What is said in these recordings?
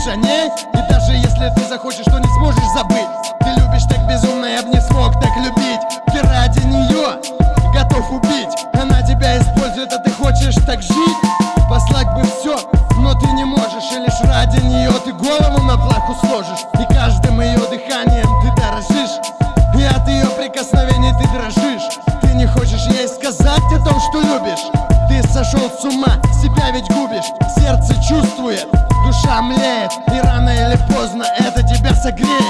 о ней. И даже если ты захочешь, то не сможешь забыть. Ты любишь так безумно, я б не смог так любить. Ты ради нее готов убить. Она тебя использует, а ты хочешь так жить. Послать бы все, но ты не можешь. И лишь ради нее ты голову на плаху сложишь. И каждым ее дыханием ты дорожишь. И от ее прикосновений ты дрожишь. Ты не хочешь ей сказать о том, что любишь. Ты сошел с ума, себя ведь губишь. Сердце чувствует, душа млеет. И рано или поздно это тебя согреет.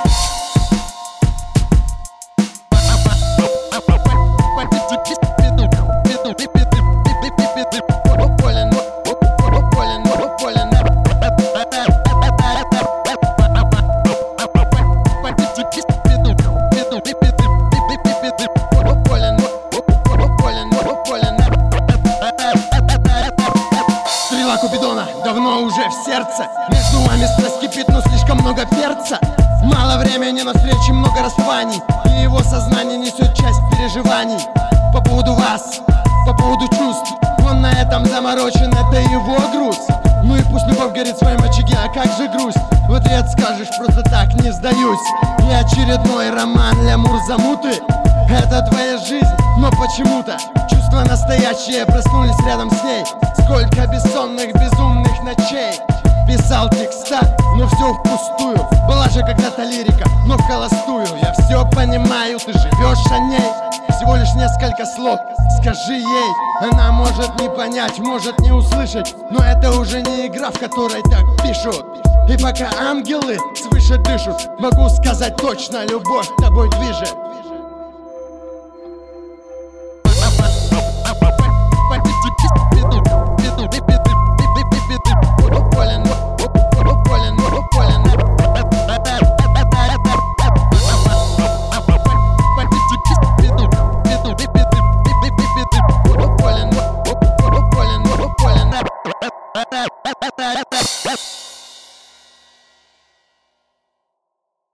Купидона давно уже в сердце. Между вами страсть кипит, но слишком много перца. Мало времени на встречи, много расставаний. И его сознание несет часть переживаний. По поводу вас, по поводу чувств. Он на этом заморочен, это его груз. Ну и пусть любовь горит в своем очаге, а как же грусть? В ответ скажешь, просто так не сдаюсь. И очередной роман Лямур замуты. Это твоя жизнь, но почему-то чувства настоящие проснулись рядом с ней. Сколько бессонных, безумных ночей писал текста, но все впустую. Была же когда-то лирика, но в холостую. Я все понимаю, ты живешь о ней. Всего лишь несколько слов, скажи ей. Она может не понять, может не услышать, но это уже не игра, в которой так пишут. И пока ангелы свыше дышат, могу сказать точно, любовь тобой движет. That